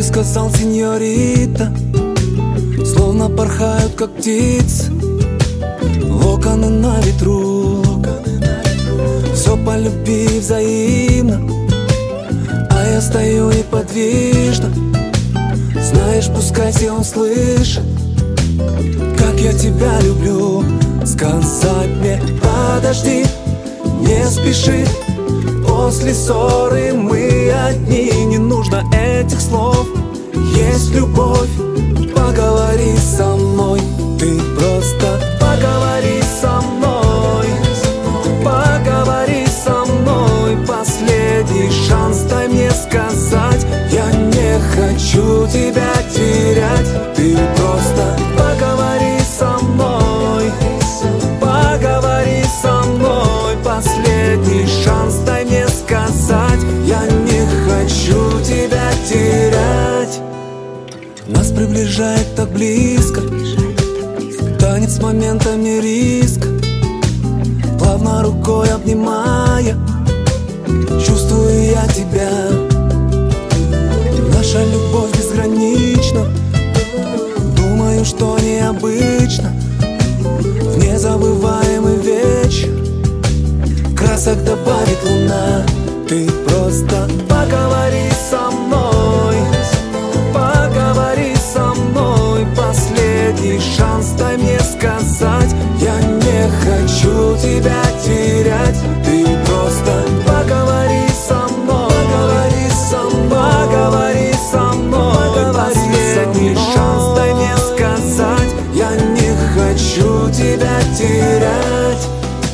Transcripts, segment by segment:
сказал, сеньорита, словно порхают, как птицы, локоны на ветру. Все по любви взаимно, а я стою неподвижно. Знаешь, пускай все услышат, как я тебя люблю. Сказать мне: подожди, не спеши. После ссоры мы одни, не нужно этих слов. Есть любовь, поговори со мной. Ты просто поговори со мной. Поговори со мной. Последний шанс дай мне сказать. Я не хочу тебя терять. Ты просто поговори со мной. Поговори со мной. Последний шанс дай мне сказать. Я не хочу тебя терять. Нас приближает так близко, танец с моментами риска. Плавно рукой обнимая, чувствую я тебя. Наша любовь безгранична. Думаю, что необычно. В незабываемый вечер красок добавит луна. Ты просто поговори со мной. Поговори со мной. Последний шанс дай мне сказать. Я не хочу тебя терять. Ты просто поговори со мной. Поговори со мной. Поговори со мной. Последний шанс дай мне сказать. Я не хочу тебя терять.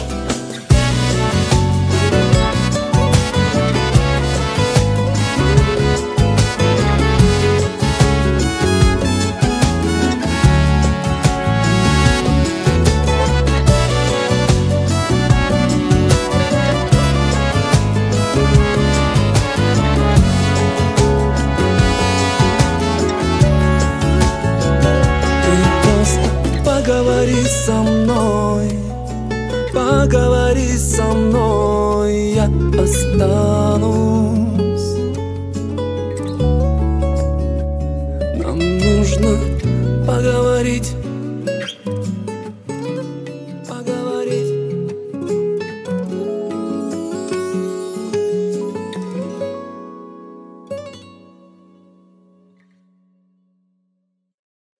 Поговори со мной, поговори со мной, я останусь.